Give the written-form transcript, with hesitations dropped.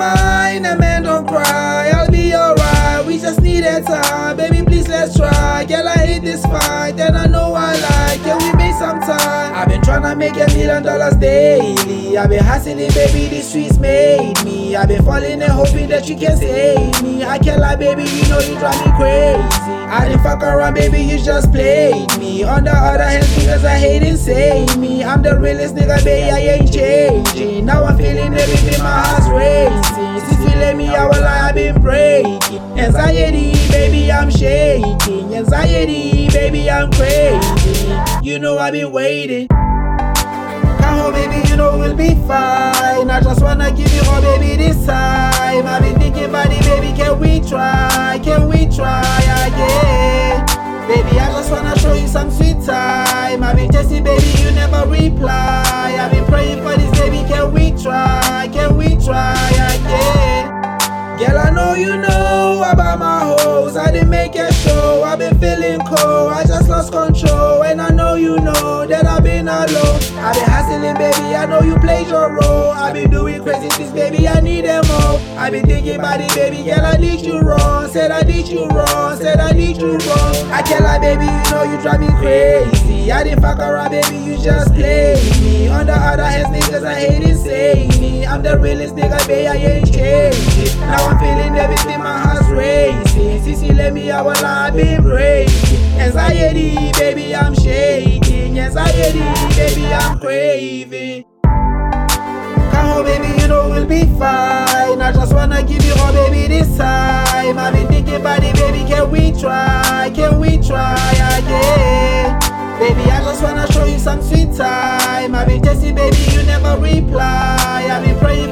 mind, and man don't cry, I'll be alright, we just need that time, baby please let's try. Girl I hate this fight, and I know I like, can we make some time? I've been tryna make $1 million daily, I've been hustling baby, the streets made me, I've been falling and hoping that you can save me. I can't lie baby, you know you drive me crazy, I didn't fuck around baby, you just played me. On the other hand, because I hate and save me, I'm the realest nigga baby, I ain't changing. Now I'm feeling everything, my heart's racing. Since you let me out, well I've been breaking. Anxiety baby, I'm shaking. Anxiety baby, I'm crazy. You know I've been waiting. Come home baby, you know we'll be fine. I just wanna give you all baby this time. I've been thinking about it baby, can we try? Can we try again? Baby I just wanna show you some sweet time. I've been testing baby, you never reply. I've been praying for this baby, can we try? Can we try again? Girl I know you know about my hoes, I didn't make a show, I've been feeling cold, I just lost control. And I know you know that I've been alone, I've been hustling baby, I know you played your role. I've been doing crazy things baby, I need them all. I've been thinking about it baby, girl I did you wrong. Said I did you wrong, said I did you wrong. I can't lie baby, you know you drive me crazy, I didn't fuck around baby, you just played me. On the other hand niggas I hate and say me, I'm the realest nigga baby, I ain't changing. Now I'm feeling everything, my heart's racing. Since you let me out, well I've been breaking. Anxiety baby, I'm shaking. Anxiety baby, I'm craving. Come home baby, you know we'll be fine. I just wanna give you all baby this time. I've been thinking about it baby, can we try? Can we try again? Baby I just wanna show you some sweet time. I've been testing baby, you never reply. I've been praying